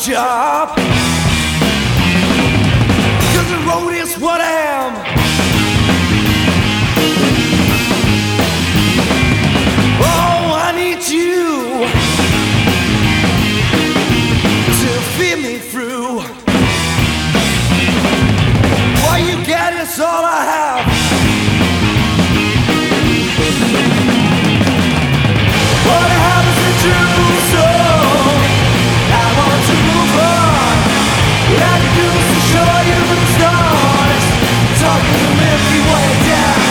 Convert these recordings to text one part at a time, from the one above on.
job. 'Cause the road is what I am. Oh, I need you to feed me through. What you get is all I have. What I have is the truth, so I want to move on. What I can do is to show you the stars, talking the Milky Way down.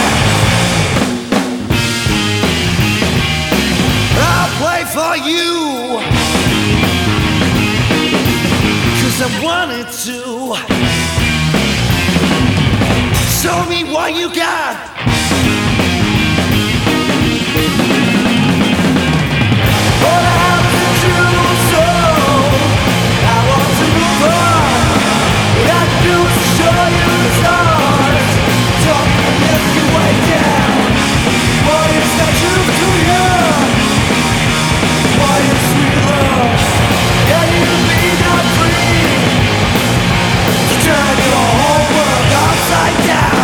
I'll play for you, 'cause I wanted to. Show me what you got. What I have is the truth, so I want to move on. What I can do is to show you the stars, talk the Milky Way down. What is that truth to you? What is sweet love? Can you be not free to turn your whole world upside down?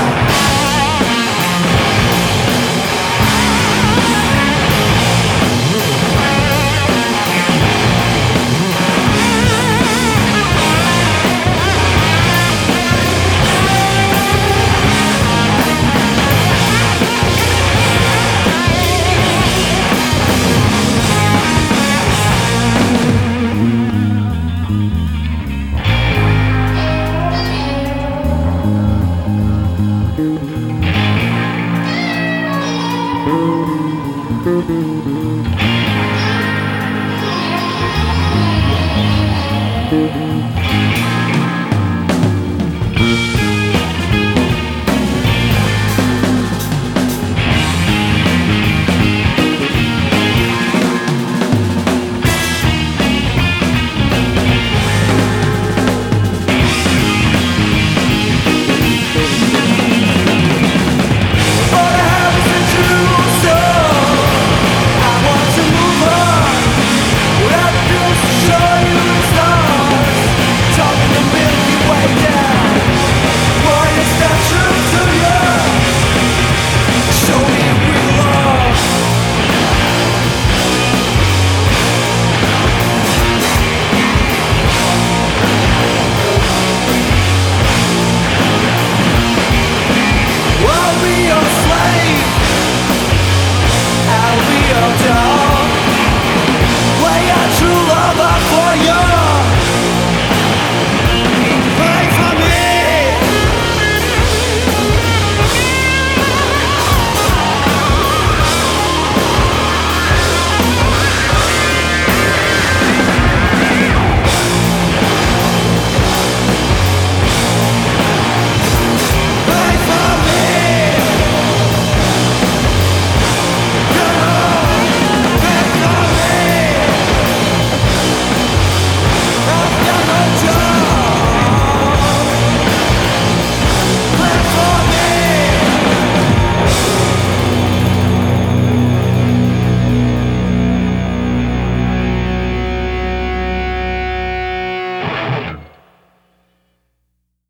Thank you.